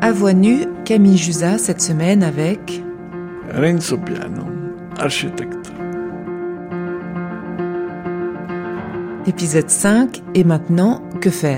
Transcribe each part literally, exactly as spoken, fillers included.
À voix nue, Camille Jusa cette semaine avec Renzo Piano, architecte. Épisode cinq, et maintenant, que faire ?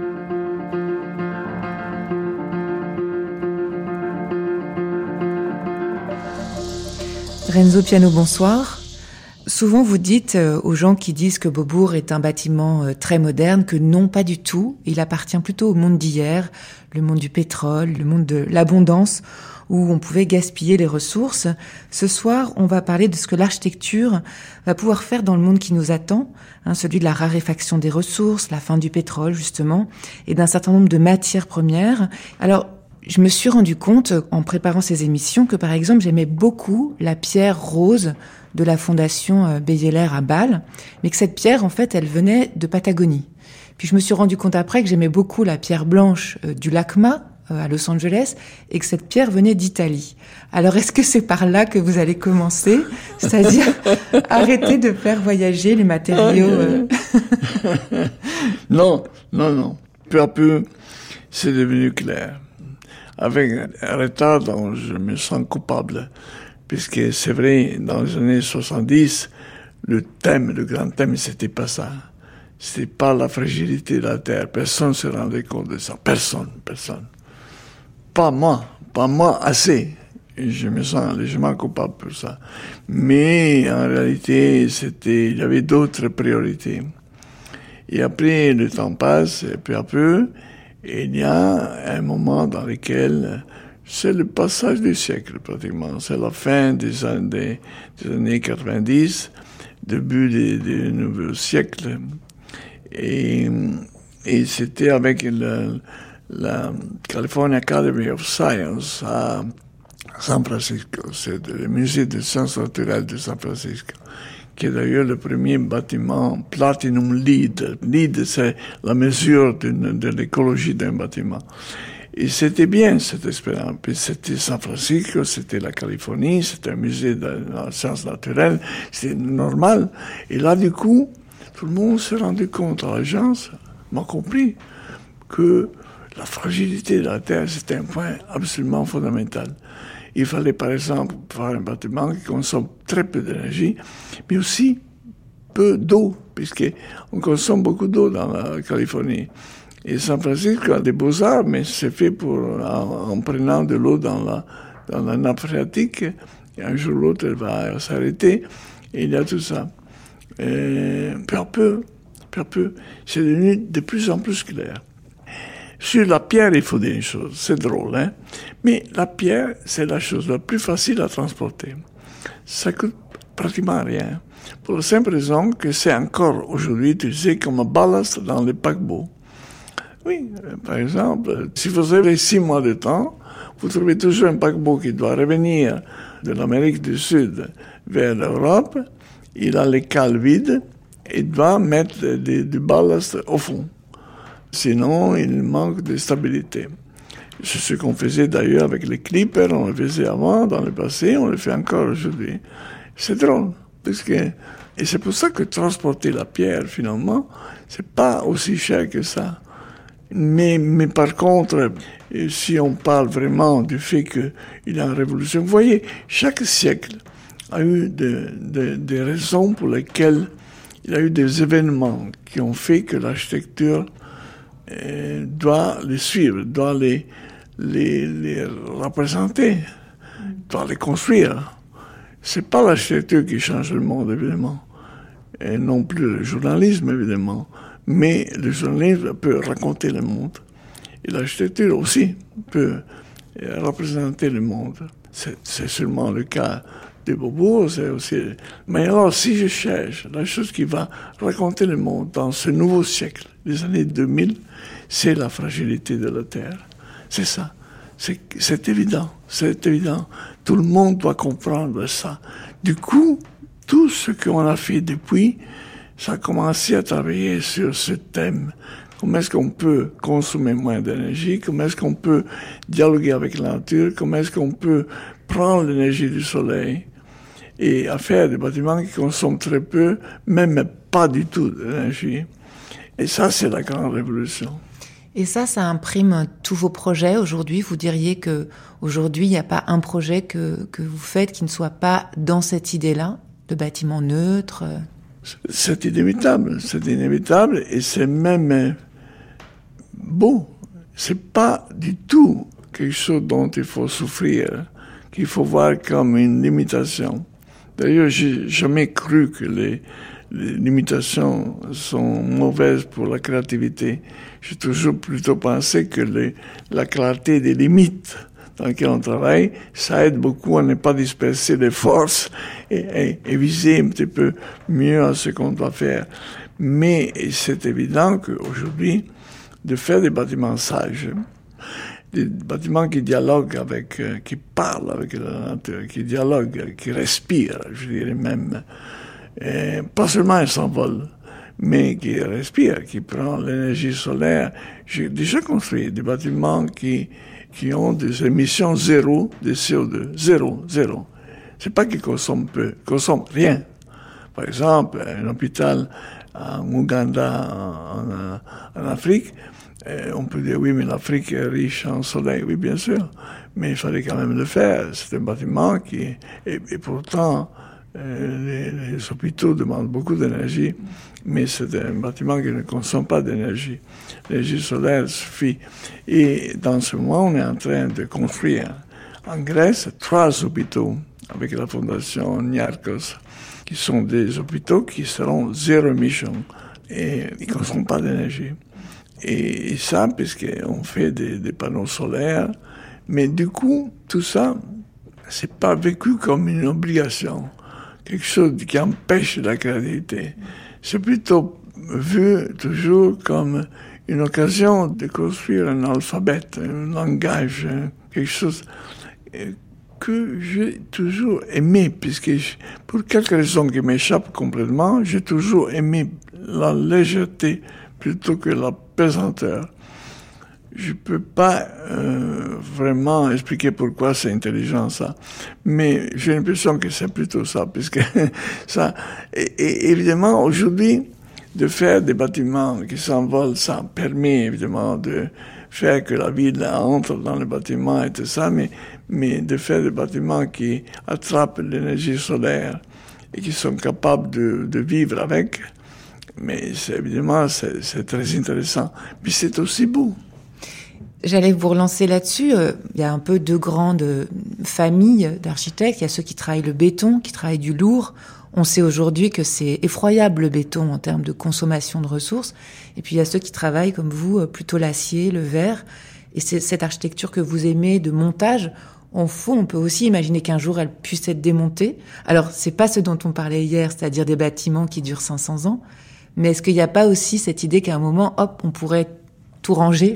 Renzo Piano, bonsoir. Souvent vous dites aux gens qui disent que Beaubourg est un bâtiment très moderne que non, pas du tout. Il appartient plutôt au monde d'hier, le monde du pétrole, le monde de l'abondance, où on pouvait gaspiller les ressources. Ce soir, on va parler de ce que l'architecture va pouvoir faire dans le monde qui nous attend, hein, celui de la raréfaction des ressources, la fin du pétrole justement, et d'un certain nombre de matières premières. Alors, je me suis rendu compte, en préparant ces émissions, que par exemple, j'aimais beaucoup la pierre rose de la fondation Beyeler à Bâle, mais que cette pierre, en fait, elle venait de Patagonie. Puis je me suis rendu compte après que j'aimais beaucoup la pierre blanche du Lacma, à Los Angeles, et que cette pierre venait d'Italie. Alors, est-ce que c'est par là que vous allez commencer ? C'est-à-dire arrêter de faire voyager les matériaux euh... Non, non, non. Peu à peu, c'est devenu clair. Avec un retard dont je me sens coupable, puisque c'est vrai, dans les années soixante-dix, le thème, le grand thème, c'était pas ça. C'était pas la fragilité de la Terre. Personne ne se rendait compte de ça. Personne, personne. Pas moi, pas moi assez. Et je me sens légèrement coupable pour ça. Mais en réalité, c'était, il y avait d'autres priorités. Et après, le temps passe, et peu à peu, et il y a un moment dans lequel c'est le passage du siècle, pratiquement. C'est la fin des années, des années quatre-vingt-dix, début des, des nouveaux siècles. Et, et c'était avec le, la California Academy of Science à San Francisco. C'est le musée des sciences naturelles de San Francisco, qui est d'ailleurs le premier bâtiment Platinum LEED. LEED, c'est la mesure de l'écologie d'un bâtiment. Et c'était bien, cette expérience. Puis c'était San Francisco, c'était la Californie, c'était un musée de la science naturelle, c'était normal. Et là, du coup, tout le monde s'est rendu compte, l'agence m'a compris que la fragilité de la Terre, c'était un point absolument fondamental. Il fallait, par exemple, faire un bâtiment qui consomme très peu d'énergie, mais aussi peu d'eau, puisqu'on consomme beaucoup d'eau dans la Californie. Et San Francisco a des beaux-arts, mais c'est fait pour, en, en prenant de l'eau dans la, dans la nappe phréatique. Et un jour ou l'autre, elle va s'arrêter. Et il y a tout ça. Et peu à peu, peu à peu, c'est devenu de plus en plus clair. Sur la pierre, il faut dire une chose, c'est drôle, hein? Mais la pierre, c'est la chose la plus facile à transporter. Ça coûte pratiquement rien. Pour la simple raison que c'est encore aujourd'hui utilisé comme ballast dans les paquebots. Oui, par exemple, si vous avez six mois de temps, vous trouvez toujours un paquebot qui doit revenir de l'Amérique du Sud vers l'Europe. Il a les cales vides et doit mettre du ballast au fond. Sinon, il manque de stabilité. C'est ce qu'on faisait d'ailleurs avec les clippers, on le faisait avant, dans le passé, on le fait encore aujourd'hui. C'est drôle, parce que, et c'est pour ça que transporter la pierre, finalement, c'est pas aussi cher que ça. Mais, mais par contre, si on parle vraiment du fait qu'il y a une révolution, vous voyez, chaque siècle a eu des de, de raisons pour lesquelles il y a eu des événements qui ont fait que l'architecture euh, doit les suivre, doit les, les, les représenter, doit les construire. C'est pas l'architecture qui change le monde, évidemment, et non plus le journalisme, évidemment. Mais le journalisme peut raconter le monde. Et l'architecture aussi peut représenter le monde. C'est, c'est seulement le cas de Beaubourg, c'est aussi... Mais alors, si je cherche la chose qui va raconter le monde dans ce nouveau siècle, les années deux mille, c'est la fragilité de la Terre. C'est ça. C'est, c'est évident. C'est évident. Tout le monde doit comprendre ça. Du coup, tout ce qu'on a fait depuis, ça a commencé à travailler sur ce thème. Comment est-ce qu'on peut consommer moins d'énergie? Comment est-ce qu'on peut dialoguer avec la nature? Comment est-ce qu'on peut prendre l'énergie du soleil et à faire des bâtiments qui consomment très peu, même pas du tout d'énergie? Et ça, c'est la grande révolution. Et ça, ça imprime tous vos projets aujourd'hui. Vous diriez que aujourd'hui, il n'y a pas un projet que, que vous faites qui ne soit pas dans cette idée-là, de bâtiment neutre. C'est inévitable, c'est inévitable et c'est même beau. C'est pas du tout quelque chose dont il faut souffrir, qu'il faut voir comme une limitation. D'ailleurs, j'ai jamais cru que les, les limitations sont mauvaises pour la créativité. J'ai toujours plutôt pensé que les, la clarté des limites dans lesquelles on travaille, ça aide beaucoup à ne pas disperser les forces et, et, et viser un petit peu mieux à ce qu'on doit faire. Mais c'est évident qu'aujourd'hui, de faire des bâtiments sages, des bâtiments qui dialoguent avec, euh, qui parlent avec la nature, qui dialoguent, qui respirent, je dirais même, et pas seulement ils s'envolent, mais qui respirent, qui prennent l'énergie solaire. J'ai déjà construit des bâtiments qui qui ont des émissions zéro de C O deux. Zéro, zéro. C'est pas qu'ils consomment peu, ils consomment rien. Par exemple, un hôpital en Ouganda, en, en, en Afrique, euh, on peut dire oui, mais l'Afrique est riche en soleil. Oui, bien sûr. Mais il fallait quand même le faire. C'est un bâtiment qui, et, et pourtant, euh, les, les hôpitaux demandent beaucoup d'énergie, mais c'est un bâtiment qui ne consomme pas d'énergie. L'énergie solaire suffit. Et dans ce moment, on est en train de construire en Grèce trois hôpitaux avec la fondation Niarchos, qui sont des hôpitaux qui seront zéro émission et ils ne consomment pas d'énergie. Et, et ça, puisqu'on fait des, des panneaux solaires, mais du coup, tout ça, c'est pas vécu comme une obligation, quelque chose qui empêche la créativité. C'est plutôt vu toujours comme une occasion de construire un alphabet, un langage, quelque chose que j'ai toujours aimé, puisque je, pour quelque raison qui m'échappe complètement, j'ai toujours aimé la légèreté plutôt que la pesanteur. Je peux pas euh, vraiment expliquer pourquoi c'est intelligent ça, mais j'ai l'impression que c'est plutôt ça, puisque ça. Et, et évidemment aujourd'hui, de faire des bâtiments qui s'envolent, ça permet évidemment de faire que la ville entre dans le bâtiment et tout ça, mais mais de faire des bâtiments qui attrapent l'énergie solaire et qui sont capables de, de vivre avec. Mais c'est, évidemment, c'est, c'est très intéressant. Puis c'est aussi beau. J'allais vous relancer là-dessus. Il y a un peu deux grandes familles d'architectes. Il y a ceux qui travaillent le béton, qui travaillent du lourd. On sait aujourd'hui que c'est effroyable le béton en termes de consommation de ressources. Et puis il y a ceux qui travaillent comme vous, plutôt l'acier, le verre. Et c'est cette architecture que vous aimez de montage. En fond, on peut aussi imaginer qu'un jour elle puisse être démontée. Alors c'est pas ce dont on parlait hier, c'est-à-dire des bâtiments qui durent cinq cents ans. Mais est-ce qu'il n'y a pas aussi cette idée qu'à un moment, hop, on pourrait tout ranger?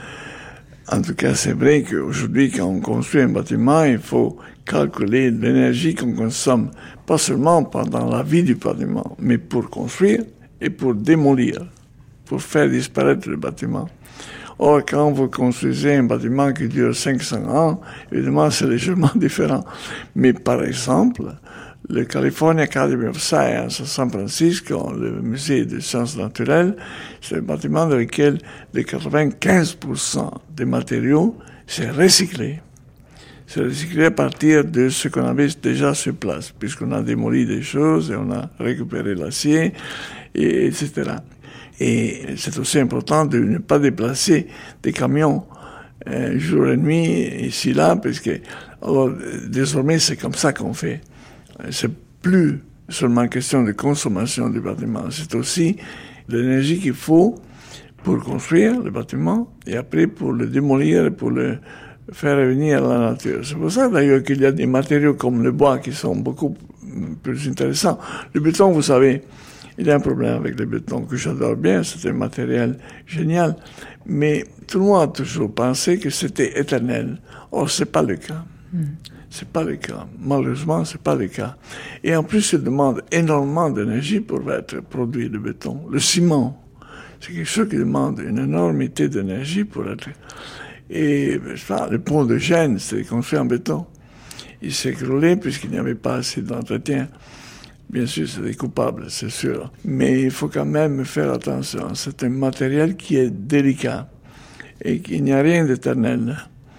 En tout cas, c'est vrai qu'aujourd'hui, quand on construit un bâtiment, il faut calculer l'énergie qu'on consomme, pas seulement pendant la vie du bâtiment, mais pour construire et pour démolir, pour faire disparaître le bâtiment. Or, quand vous construisez un bâtiment qui dure cinq cents ans, évidemment, c'est légèrement différent. Mais par exemple, le California Academy of Science à San Francisco, le musée des sciences naturelles, c'est un bâtiment dans lequel les quatre-vingt-quinze pour cent des matériaux, c'est recyclé. C'est recyclé à partir de ce qu'on avait déjà sur place, puisqu'on a démoli des choses et on a récupéré l'acier, et, etc. Et c'est aussi important de ne pas déplacer des camions euh, jour et nuit, ici, là, parce que alors, désormais, c'est comme ça qu'on fait. C'est plus seulement question de consommation du bâtiment, c'est aussi l'énergie qu'il faut pour construire le bâtiment et après pour le démolir et pour le faire revenir à la nature. C'est pour ça d'ailleurs qu'il y a des matériaux comme le bois qui sont beaucoup plus intéressants. Le béton, vous savez, il y a un problème avec le béton que j'adore bien, c'est un matériel génial, mais tout le monde a toujours pensé que c'était éternel. Or, c'est pas le cas. Mm. C'est pas le cas. Malheureusement, c'est pas le cas. Et en plus, il demande énormément d'énergie pour être produit, le béton. Le ciment, c'est quelque chose qui demande une énormité d'énergie pour être... Et ça, le pont de Gênes, c'est construit en béton. Il s'est écroulé puisqu'il n'y avait pas assez d'entretien. Bien sûr, c'est des coupables, c'est sûr. Mais il faut quand même faire attention. C'est un matériel qui est délicat. et qu'il n'y a rien d'éternel.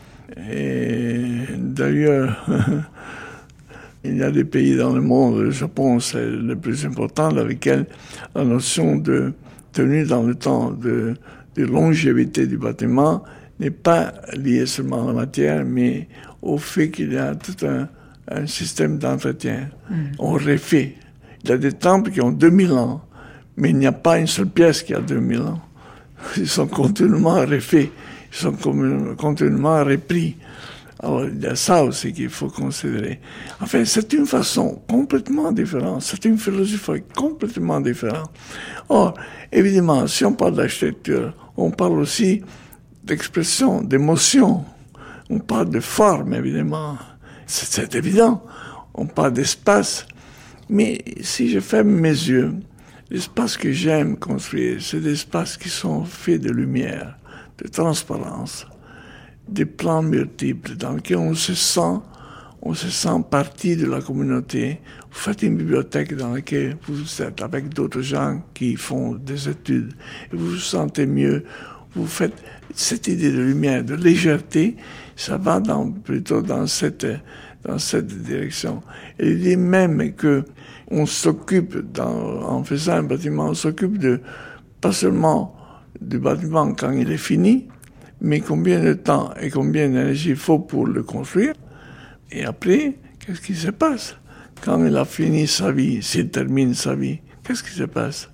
Et d'ailleurs, il y a des pays dans le monde, le Japon c'est le plus important, dans lequel la notion de tenue dans le temps, de, de longévité du bâtiment n'est pas liée seulement à la matière, mais au fait qu'il y a tout un, un système d'entretien. Mm. On refait. Il y a des temples qui ont deux mille ans, mais il n'y a pas une seule pièce qui a deux mille ans. Ils sont continuellement refaits, ils sont continuellement repris. Alors, il y a ça aussi qu'il faut considérer. Enfin, c'est une façon complètement différente, c'est une philosophie complètement différente. Or, évidemment, si on parle d'architecture, on parle aussi d'expression, d'émotion, on parle de forme, évidemment. C'est, c'est évident. On parle d'espace. Mais si je ferme mes yeux, l'espace que j'aime construire, c'est des espaces qui sont faits de lumière, de transparence, des plans multiples dans lesquels on se sent, on se sent partie de la communauté. Vous faites une bibliothèque dans laquelle vous êtes avec d'autres gens qui font des études et vous vous sentez mieux. Vous faites cette idée de lumière, de légèreté, ça va dans, plutôt dans cette, dans cette direction. Et l'idée même que on s'occupe, dans, en faisant un bâtiment, on s'occupe de, pas seulement du bâtiment quand il est fini, mais combien de temps et combien d'énergie il faut pour le construire. Et après, qu'est-ce qui se passe? Quand il a fini sa vie, s'il termine sa vie, qu'est-ce qui se passe?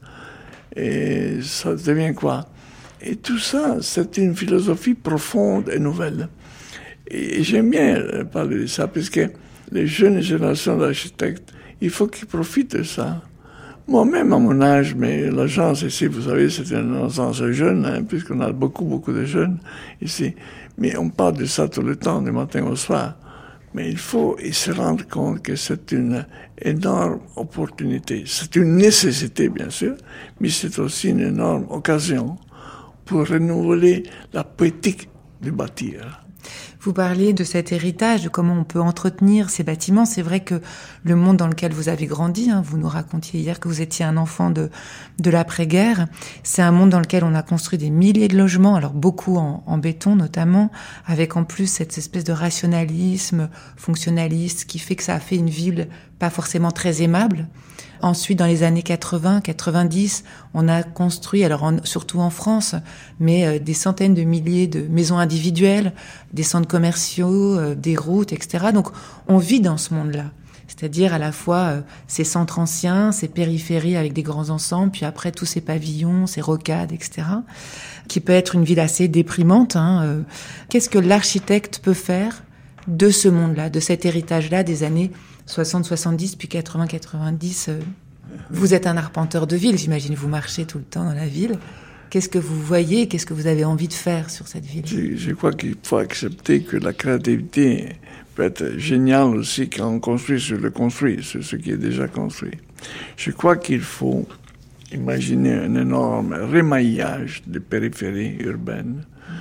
Et ça devient quoi? Et tout ça, c'est une philosophie profonde et nouvelle. Et j'aime bien parler de ça, puisque les jeunes générations d'architectes, il faut qu'ils profitent de ça. Moi-même, à mon âge, mais l'agence ici, vous savez, c'est une agence jeune, hein, puisqu'on a beaucoup, beaucoup de jeunes ici. Mais on parle de ça tout le temps, du matin au soir. Mais il faut se rendre compte que c'est une énorme opportunité. C'est une nécessité, bien sûr, mais c'est aussi une énorme occasion pour renouveler la poétique du bâtir. Vous parliez de cet héritage, de comment on peut entretenir ces bâtiments. C'est vrai que le monde dans lequel vous avez grandi, hein, vous nous racontiez hier que vous étiez un enfant de, de l'après-guerre, c'est un monde dans lequel on a construit des milliers de logements, alors beaucoup en, en béton notamment, avec en plus cette espèce de rationalisme fonctionnaliste qui fait que ça a fait une ville pas forcément très aimable. Ensuite, dans les années quatre-vingts, quatre-vingt-dix, on a construit, alors en, surtout en France, mais euh, des centaines de milliers de maisons individuelles, des centres commerciaux, euh, des routes, et cetera. Donc, on vit dans ce monde-là. C'est-à-dire à la fois euh, ces centres anciens, ces périphéries avec des grands ensembles, puis après tous ces pavillons, ces rocades, et cetera, qui peut être une ville assez déprimante. Hein, euh. Qu'est-ce que l'architecte peut faire de ce monde-là, de cet héritage-là des années soixante, soixante-dix, puis quatre-vingts, quatre-vingt-dix. Euh, vous êtes un arpenteur de ville, j'imagine, vous marchez tout le temps dans la ville. Qu'est-ce que vous voyez, qu'est-ce que vous avez envie de faire sur cette ville? Je, je crois qu'il faut accepter que la créativité peut être géniale aussi quand on construit sur le construit, sur ce qui est déjà construit. Je crois qu'il faut imaginer un énorme remaillage des périphéries urbaines.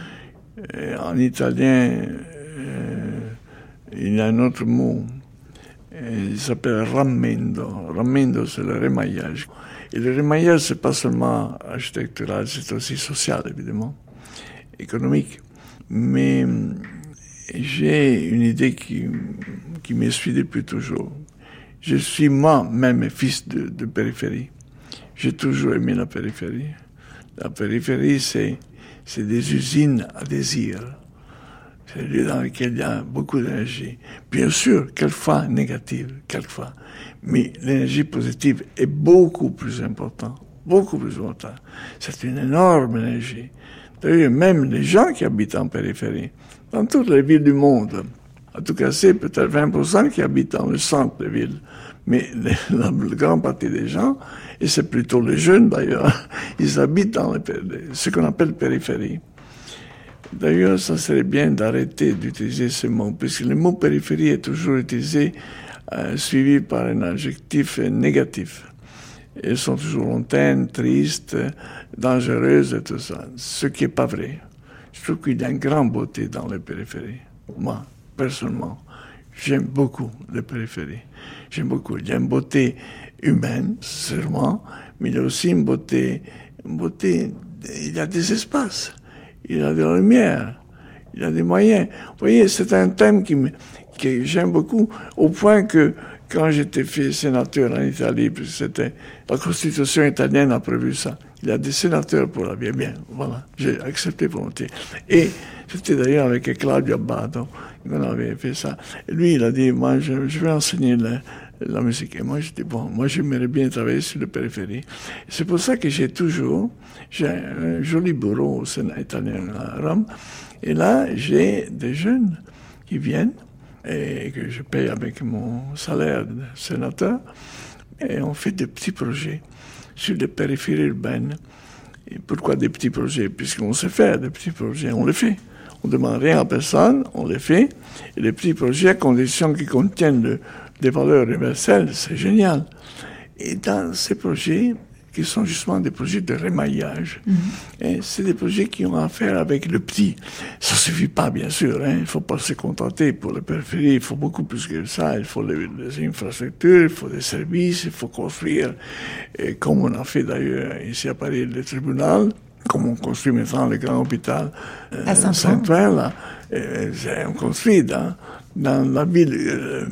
Et en italien, euh, il y a un autre mot. Il s'appelle rammendo. Rammendo, c'est le remaillage. Et le remaillage, c'est pas seulement architectural, c'est aussi social, évidemment, économique. Mais j'ai une idée qui, qui me suit depuis toujours. Je suis moi-même fils de, de périphérie. J'ai toujours aimé la périphérie. La périphérie, c'est, c'est des usines à désir. C'est un lieu dans lequel il y a beaucoup d'énergie. Bien sûr, quelquefois négative, quelquefois. Mais l'énergie positive est beaucoup plus importante. Beaucoup plus importante. C'est une énorme énergie. D'ailleurs, même les gens qui habitent en périphérie, dans toutes les villes du monde, en tout cas, c'est peut-être vingt pour cent qui habitent dans le centre des villes. Mais la, la grande partie des gens, et c'est plutôt les jeunes d'ailleurs, ils habitent dans les, ce qu'on appelle périphérie. D'ailleurs, ça serait bien d'arrêter d'utiliser ce mot, puisque le mot périphérie est toujours utilisé, euh, suivi par un adjectif négatif. Elles sont toujours lointaines, tristes, dangereuses et tout ça, ce qui n'est pas vrai. Je trouve qu'il y a une grande beauté dans les périphéries. Moi, personnellement, j'aime beaucoup les périphéries. J'aime beaucoup. Il y a une beauté humaine, sûrement, mais il y a aussi une beauté, une beauté, il y a des espaces. il a de la lumière, il a des moyens. Vous voyez, c'est un thème qui me, que j'aime beaucoup, au point que quand j'étais fait sénateur en Italie, puis c'était, la Constitution italienne a prévu ça. Il y a des sénateurs pour la vie. Bien, voilà, j'ai accepté volontiers. Et c'était d'ailleurs avec Claudio Abbado qu'on avait fait ça. Et lui, il a dit, moi, je, je vais enseigner la, la musique. Et moi, j'ai dit, bon, moi, j'aimerais bien travailler sur la périphérie. Et c'est pour ça que j'ai toujours, j'ai un joli bureau au Sénat italien à Rome. Et là, j'ai des jeunes qui viennent et que je paye avec mon salaire de sénateur. Et on fait des petits projets sur les périphéries urbaines. Et pourquoi des petits projets? Puisqu'on sait faire des petits projets, on les fait. On ne demande rien à personne, on les fait. Et les petits projets, à condition qu'ils contiennent de, des valeurs universelles, c'est génial. Et dans ces projets, qui sont justement des projets de rémaillage, mmh. et c'est des projets qui ont à faire avec le petit. Ça suffit pas, bien sûr, hein. Il ne faut pas se contenter pour la périphérie, il faut beaucoup plus que ça. Il faut les, les infrastructures, il faut des services, il faut construire, et comme on a fait d'ailleurs ici à Paris, le tribunal, comme on construit maintenant le grand hôpital euh, à Saint-Ouen, là, euh, on construit dans, dans la ville, euh,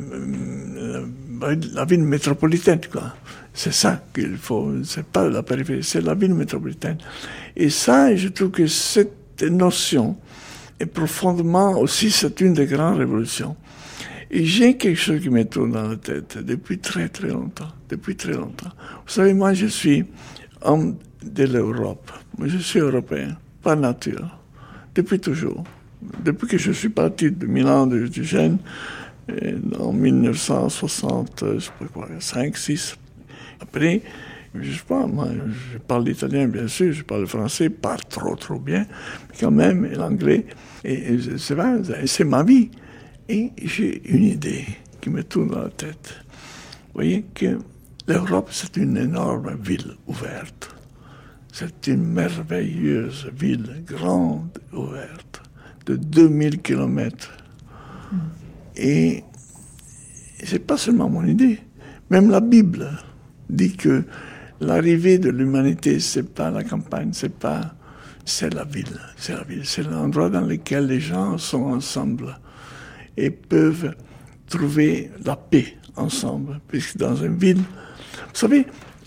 la, la ville métropolitaine, quoi. C'est ça qu'il faut, c'est pas la périphérie, c'est la ville métropolitaine. Et ça, je trouve que cette notion est profondément aussi, c'est une des grandes révolutions. Et j'ai quelque chose qui me tourne dans la tête depuis très très longtemps, depuis très longtemps. Vous savez, moi je suis homme de l'Europe, moi je suis européen, par nature, depuis toujours. Depuis que je suis parti de Milan, de j'étais jeune, en dix-neuf cent soixante, je sais pas quoi, cinq, six. Après, je sais pas, moi, je parle l'italien, bien sûr, je parle le français, pas trop, trop bien, mais quand même, et l'anglais, et, et c'est vrai, c'est ma vie. Et j'ai une idée qui me tourne dans la tête. Vous voyez que l'Europe, c'est une énorme ville ouverte. C'est une merveilleuse ville, grande, ouverte, de deux mille kilomètres. Mm. Et c'est pas seulement mon idée, même la Bible dit que l'arrivée de l'humanité, c'est pas la campagne, c'est pas, c'est la ville, c'est la ville, c'est l'endroit dans lequel les gens sont ensemble et peuvent trouver la paix ensemble, puisque dans une ville, vous savez,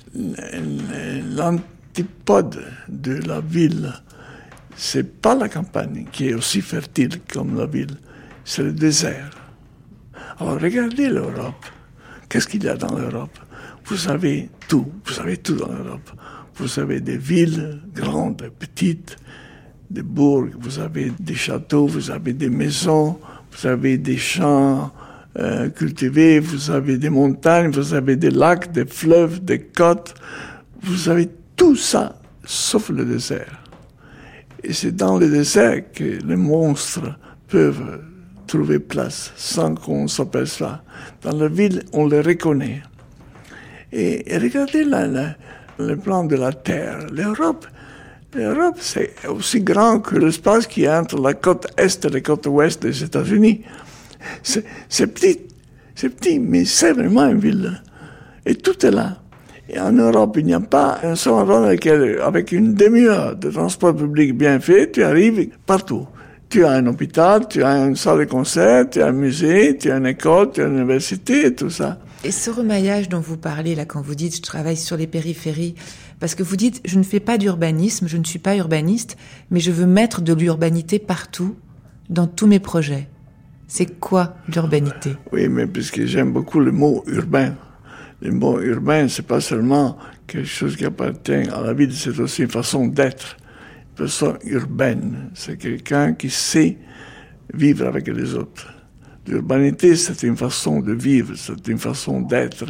l'antipode de la ville, c'est pas la campagne qui est aussi fertile comme la ville, c'est le désert. Alors regardez l'Europe. Qu'est-ce qu'il y a dans l'Europe? Vous avez tout, vous avez tout dans l'Europe. Vous avez des villes grandes, petites, des bourgs, vous avez des châteaux, vous avez des maisons, vous avez des champs euh, cultivés, vous avez des montagnes, vous avez des lacs, des fleuves, des côtes. Vous avez tout ça, sauf le désert. Et c'est dans le désert que les monstres peuvent trouver place sans qu'on s'aperçoive. Dans la ville, on les reconnaît. Et, et regardez la, la, le plan de la Terre. L'Europe, l'Europe, c'est aussi grand que l'espace qui est entre la côte est et la côte ouest des États-Unis. C'est, c'est petit, c'est petit, mais c'est vraiment une ville. Et tout est là. Et en Europe, il n'y a pas un seul endroit dans lequel, avec une demi-heure de transport public bien fait, tu arrives partout. Tu as un hôpital, tu as une salle de concert, tu as un musée, tu as une école, tu as une université, tout ça. Et ce remaillage dont vous parlez, là, quand vous dites « je travaille sur les périphéries », parce que vous dites « je ne fais pas d'urbanisme, je ne suis pas urbaniste, mais je veux mettre de l'urbanité partout, dans tous mes projets ». C'est quoi l'urbanité? Oui, mais puisque j'aime beaucoup le mot « urbain ». Le mot « urbain », c'est pas seulement quelque chose qui appartient à la ville, c'est aussi une façon d'être. Une façon urbaine, c'est quelqu'un qui sait vivre avec les autres. L'urbanité, c'est une façon de vivre, c'est une façon d'être.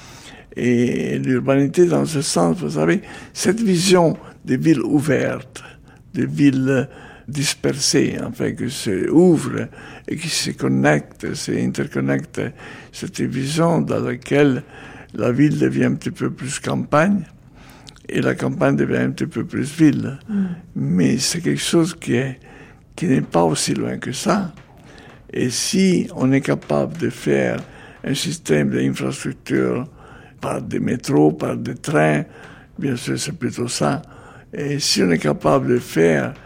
Et l'urbanité, dans ce sens, vous savez, cette vision des villes ouvertes, des villes dispersées, enfin, qui se ouvrent et qui se connectent, s'interconnectent, c'est une vision dans laquelle la ville devient un petit peu plus campagne et la campagne devient un petit peu plus ville. Mm. Mais c'est quelque chose qui est, qui n'est pas aussi loin que ça. Et si on est capable de faire un système d'infrastructure par des métros, par des trains, bien sûr c'est plutôt ça, et si on est capable de faire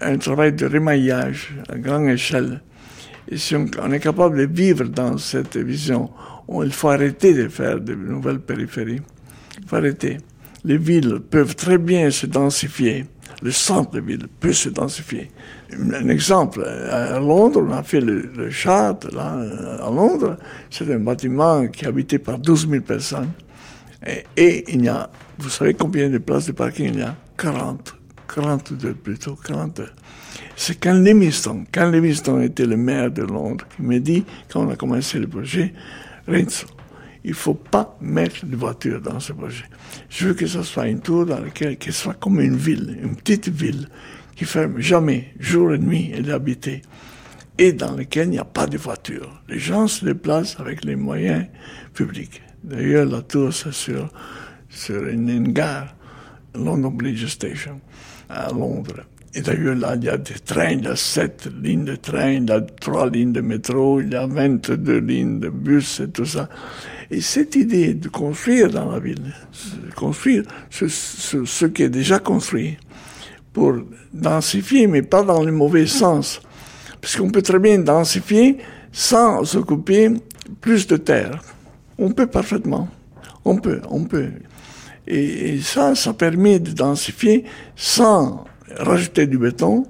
un travail de remaillage à grande échelle. Et si on, on est capable de vivre dans cette vision, on, il faut arrêter de faire de nouvelles périphéries. Il faut arrêter. Les villes peuvent très bien se densifier. Le centre de ville peut se densifier. Un exemple, à Londres, on a fait le, le Shard, là, à Londres. C'est un bâtiment qui est habité par douze mille personnes. Et, et il y a, vous savez combien de places de parking il y a? quarante. quarante-deux plutôt, quarante. C'est Ken Livingstone. Ken Livingstone était le maire de Londres qui m'a dit, quand on a commencé le projet, Renzo, il ne faut pas mettre de voitures dans ce projet. Je veux que ce soit une tour dans laquelle, que ce soit comme une ville, une petite ville, qui ferme jamais, jour et nuit, elle est habitée, et dans laquelle il n'y a pas de voitures. Les gens se déplacent avec les moyens publics. D'ailleurs, la tour, c'est sur, sur une, une gare, London Bridge Station, à Londres. Et d'ailleurs, là, il y a des trains, il y a sept lignes de train, il y a trois lignes de métro, il y a vingt-deux lignes de bus et tout ça. Et cette idée de construire dans la ville, de construire ce, ce, ce qui est déjà construit, pour densifier, mais pas dans le mauvais sens. Parce qu'on peut très bien densifier sans occuper plus de terre. On peut parfaitement. On peut, on peut. Et, et ça, ça permet de densifier sans rajouter du béton,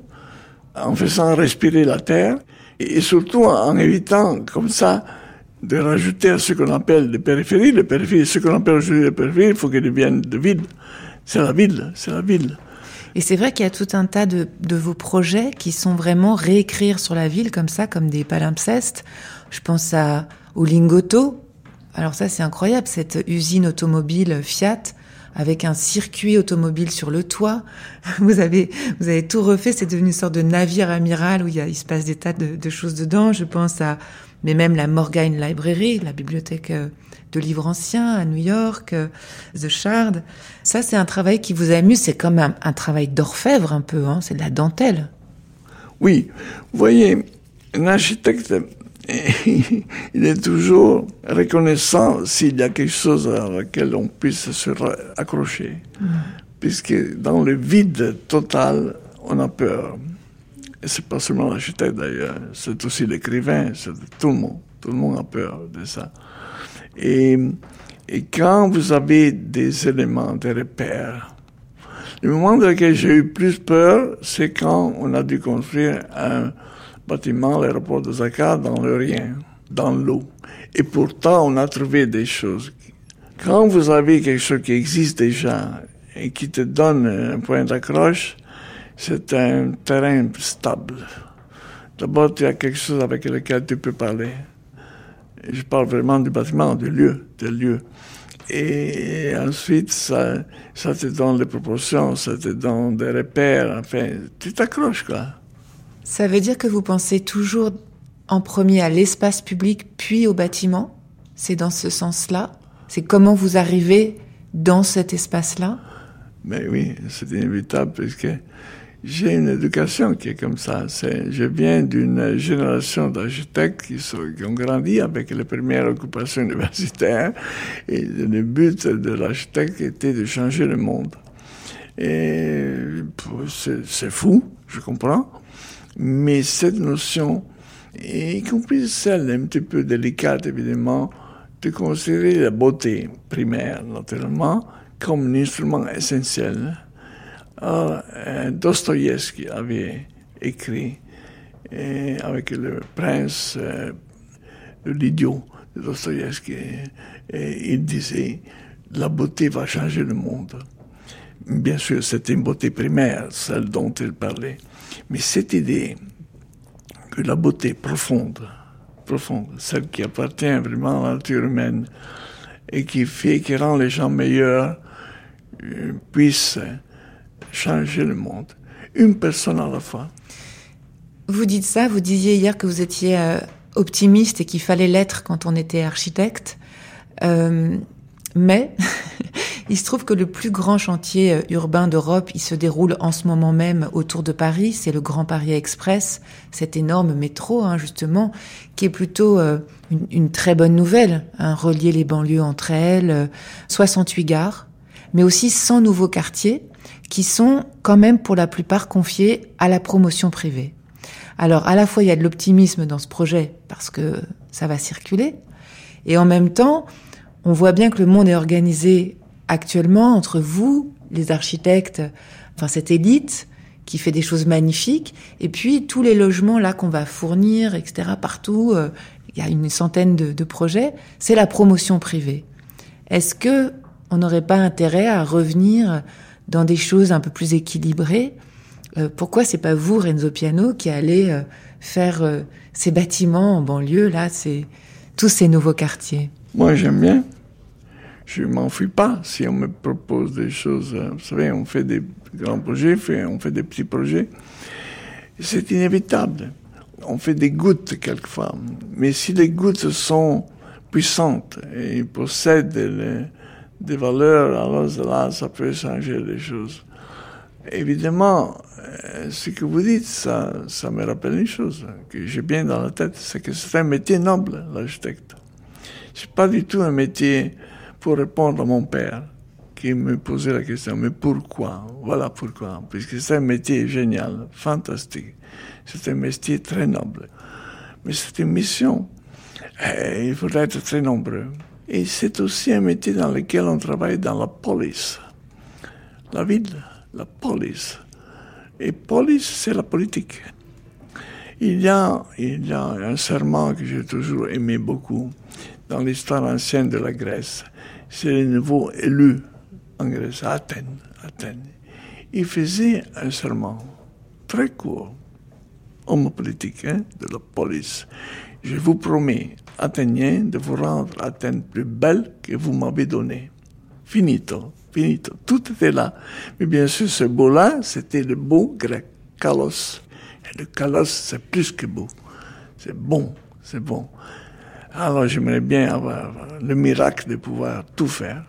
en faisant respirer la terre, et, et surtout en évitant, comme ça, de rajouter à ce qu'on appelle les périphéries. Les périphéries, ce qu'on appelle aujourd'hui les périphéries, il faut qu'elles deviennent de ville. C'est la ville, c'est la ville. Et c'est vrai qu'il y a tout un tas de, de vos projets qui sont vraiment réécrire sur la ville comme ça, comme des palimpsestes. Je pense à, au Lingotto. Alors ça, c'est incroyable, cette usine automobile Fiat avec un circuit automobile sur le toit. Vous avez, vous avez tout refait. C'est devenu une sorte de navire amiral où il, y a, il se passe des tas de, de choses dedans. Je pense à, mais même la Morgane Library, la bibliothèque de livres anciens à New York, The Shard. Ça, c'est un travail qui vous amuse. C'est comme un, un travail d'orfèvre un peu, hein. C'est de la dentelle. Oui. Vous voyez, un architecte, il est toujours reconnaissant s'il y a quelque chose à laquelle on puisse se accrocher. Mmh. Puisque dans le vide total, on a peur. Et c'est pas seulement l'architecte d'ailleurs, c'est aussi l'écrivain, c'est tout le monde. Tout le monde a peur de ça. Et, et quand vous avez des éléments, des repères, le moment dans lequel j'ai eu plus peur, c'est quand on a dû construire un bâtiment, l'aéroport de Dakar, dans le rien, dans l'eau. Et pourtant, on a trouvé des choses. Quand vous avez quelque chose qui existe déjà et qui te donne un point d'accroche, c'est un terrain stable. D'abord, tu as quelque chose avec lequel tu peux parler. Je parle vraiment du bâtiment, du lieu, des lieux. Et ensuite, ça, ça te donne des proportions, ça te donne des repères, enfin, tu t'accroches, quoi. Ça veut dire que vous pensez toujours en premier à l'espace public, puis au bâtiment? C'est dans ce sens-là? C'est comment vous arrivez dans cet espace-là? Mais oui, c'est inévitable, parce que j'ai une éducation qui est comme ça. C'est, je viens d'une génération d'architectes qui, sont, qui ont grandi avec les premières occupations universitaires, et le but de l'architecte était de changer le monde. Et c'est, c'est fou, je comprends, mais cette notion, y compris celle un petit peu délicate, évidemment, de considérer la beauté primaire, naturellement, comme un instrument essentiel. Alors, Dostoïevski avait écrit, et avec le prince euh, de l'idiot de Dostoïevski, et il disait « La beauté va changer le monde ». Bien sûr, c'était une beauté primaire, celle dont il parlait. Mais cette idée que la beauté profonde, profonde, celle qui appartient vraiment à la nature humaine, et qui fait, qui rend les gens meilleurs, euh, puisse changer le monde, une personne à la fois. Vous dites ça, vous disiez hier que vous étiez euh, optimiste et qu'il fallait l'être quand on était architecte, euh, mais il se trouve que le plus grand chantier euh, urbain d'Europe, il se déroule en ce moment même autour de Paris, c'est le Grand Paris Express, cet énorme métro, hein, justement, qui est plutôt euh, une, une très bonne nouvelle, hein, relier les banlieues entre elles, euh, soixante-huit gares, mais aussi cent nouveaux quartiers, qui sont quand même pour la plupart confiés à la promotion privée. Alors, à la fois, il y a de l'optimisme dans ce projet, parce que ça va circuler, et en même temps, on voit bien que le monde est organisé actuellement entre vous, les architectes, enfin cette élite qui fait des choses magnifiques, et puis tous les logements là qu'on va fournir, et cetera, partout, euh, il y a une centaine de, de projets, c'est la promotion privée. Est-ce que on n'aurait pas intérêt à revenir dans des choses un peu plus équilibrées ? Euh, pourquoi c'est pas vous, Renzo Piano, qui allez euh, faire euh, ces bâtiments en banlieue, là, c'est tous ces nouveaux quartiers ? Moi, j'aime bien. Je m'enfuis pas si on me propose des choses. Vous savez, on fait des grands projets, on fait des petits projets. C'est inévitable. On fait des gouttes quelquefois. Mais si les gouttes sont puissantes et possèdent les, des valeurs, alors là, ça peut changer les choses. Évidemment, ce que vous dites, ça, ça me rappelle une chose que j'ai bien dans la tête, c'est que c'est un métier noble, l'architecte. C'est pas du tout un métier pour répondre à mon père, qui me posait la question, mais pourquoi? Voilà pourquoi. Puisque c'est un métier génial, fantastique. C'est un métier très noble. Mais c'est une mission. Et il faut être très nombreux. Et c'est aussi un métier dans lequel on travaille dans la police. La ville, la police. Et police, c'est la politique. Il y a, il y a un serment que j'ai toujours aimé beaucoup dans l'histoire ancienne de la Grèce. C'est les nouveaux élus en Grèce, à Athènes. Athènes. Ils faisaient un serment très court, homme politique, hein, de la police. Je vous promets, Athéniens, de vous rendre Athènes plus belle que vous m'avez donnée. Finito, finito. Tout était là. Mais bien sûr, ce beau-là, c'était le beau grec, kalos. Et le kalos, c'est plus que beau. C'est bon, c'est bon. Alors, j'aimerais bien avoir le miracle de pouvoir tout faire.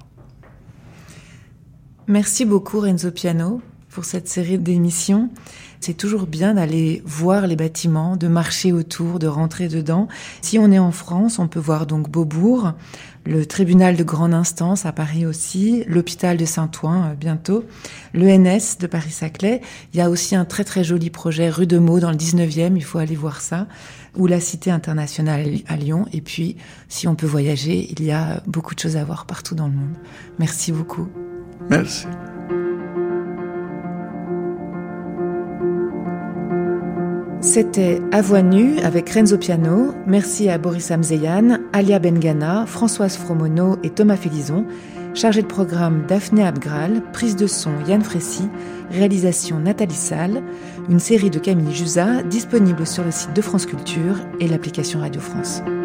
Merci beaucoup, Renzo Piano, pour cette série d'émissions. C'est toujours bien d'aller voir les bâtiments, de marcher autour, de rentrer dedans. Si on est en France, on peut voir donc Beaubourg, le tribunal de grande instance à Paris aussi, l'hôpital de Saint-Ouen euh, bientôt, l'E N S de Paris-Saclay. Il y a aussi un très très joli projet rue de Meaux dans le dix-neuvième, il faut aller voir ça, ou la Cité internationale à Lyon. Et puis, si on peut voyager, il y a beaucoup de choses à voir partout dans le monde. Merci beaucoup. Merci. C'était À Voix nue avec Renzo Piano. Merci à Boris Amzeyan, Alia Bengana, Françoise Fromono et Thomas Félizon. Chargé de programme Daphné Abgral, prise de son Yann Frécy, réalisation Nathalie Salle, une série de Camille Jusa disponible sur le site de France Culture et l'application Radio France.